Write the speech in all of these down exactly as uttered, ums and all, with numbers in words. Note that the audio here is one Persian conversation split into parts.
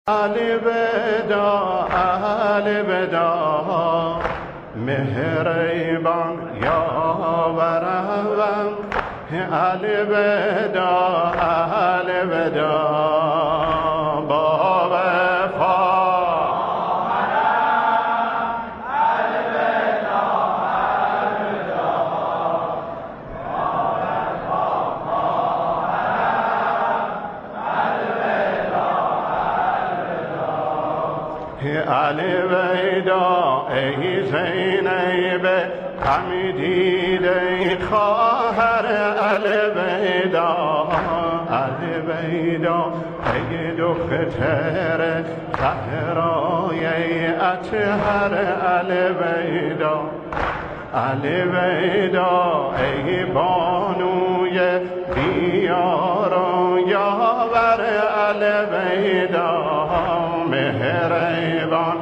الوداع الوداع مهربان یاورم الوداع الوداع با وفا الوداع ای زینب غم دیده خواهر الوداع الوداع ای دختر زهرای اطهر الوداع الوداع ای بانوی دیار و یاور الوداع مهربان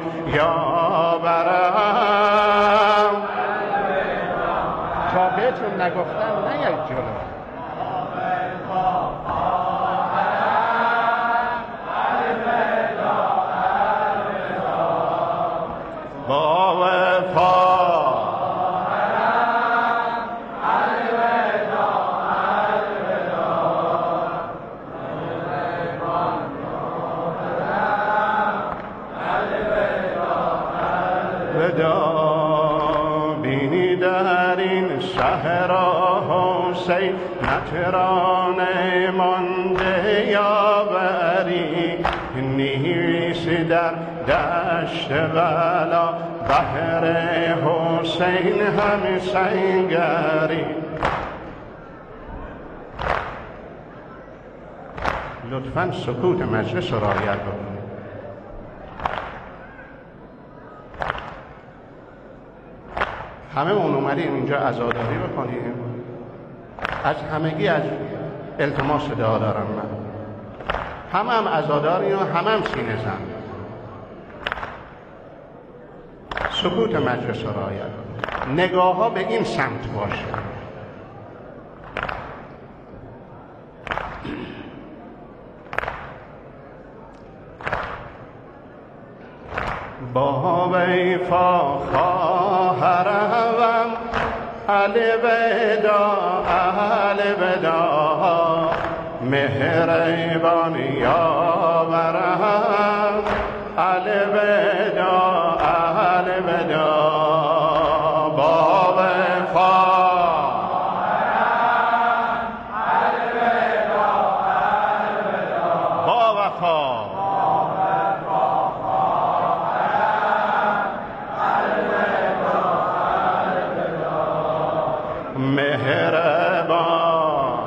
یاورم تا بهتون نگفتم نیاید جلو با وفا بینی در این صحرا حسین نترانه مانده یاوری نیست در دشت بلا بحر حسین هم سنگری لطفاً سکوت مجلس را رعایت کنید. همه اون اومدیم اینجا عزاداری بکنیم. از همگی از التماس دعا دارم من. همه هم عزاداری و همه هم سینه زن. سکوت مجلس را رعایت کنید. نگاه ها به این سمت باشه. با وفا خواهرم الوداع الوداع مهربان یاورم الوداع الوداع با وفا با وفا مهربان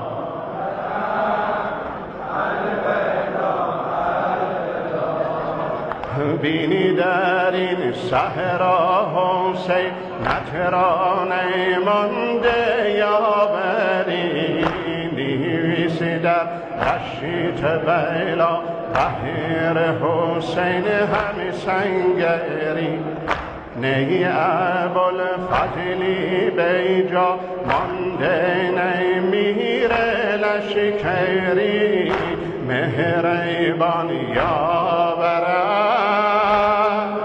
بینی در این صحرا حسین نترانه مانده یاوری نیست در رشت بلا بحر حسین هم سنگری نی ابوالفضلی بیجا مانده نی میر لشکری مهربان یاورم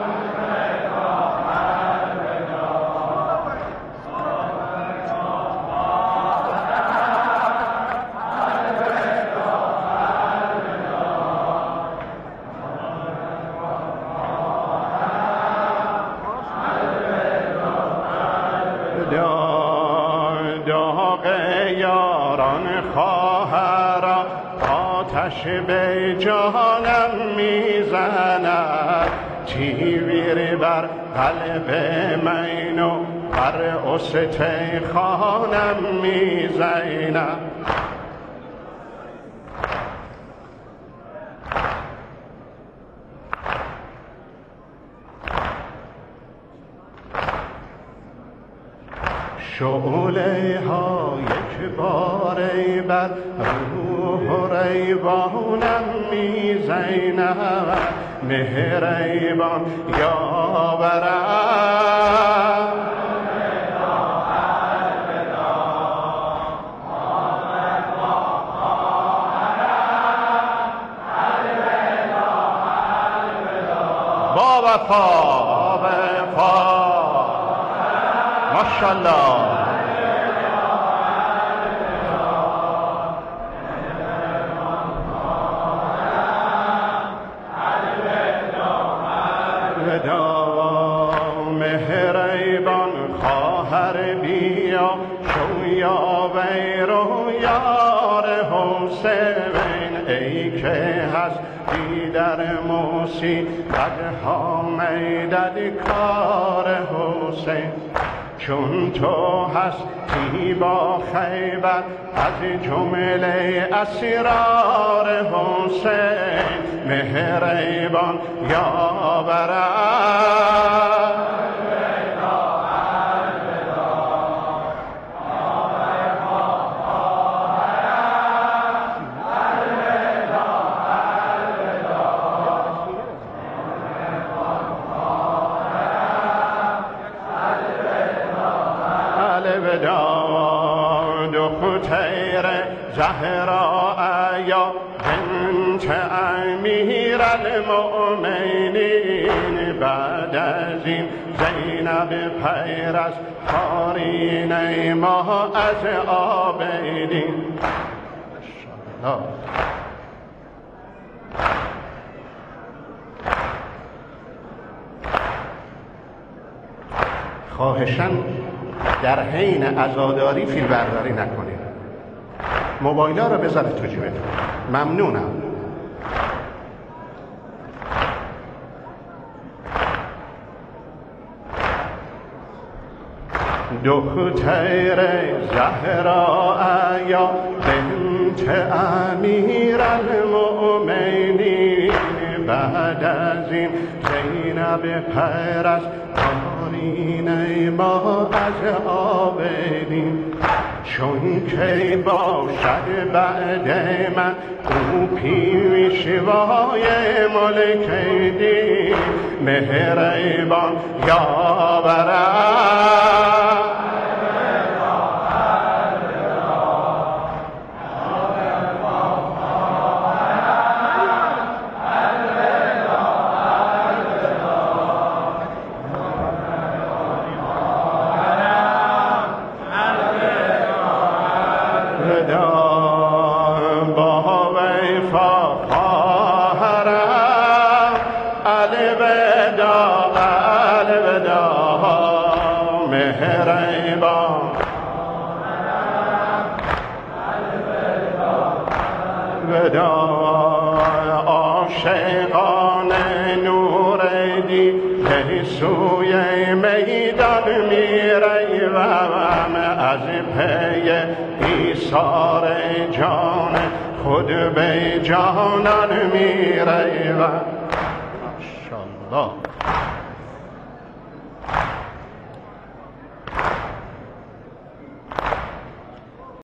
داغ یاران خواهرا آتش به جانم میزند تیویر بر قلب من و بر استخوانم میزند شعله ها یک باره بر روح ریوانم میزند مهربان یاورم با وفا با وفا ماشاءالله. مهربان خواهر بیا شویا ویرو یار حسین، ای که هستی در موسیقت ها میدد کار حسین. چون تو هستی با خیبر از جمله اسرار حسین، مهربان یا برد دختر زهرا یا بنت امیر المؤمنین، بعد از این زینب پیر از قرین ما از عابدین. خواهشاً در حین عزاداری فیلم برداری نکنید. موبایل ها رو بذارید تو جیبتون. ممنونم. دختر زهرا یا بنت امیر المؤمنین، بعد از این زینب پیر از قرین ما از عابدین. چون که باشد بعد من او پیشوای ملک دین، مهربان یا برد با وفا خواهرم الوداع الوداع، مهربان وداع. عاشقان نوردین سوی میدان میروم، از پی ایثار جان خود به جانان میروم. ماشاءالله.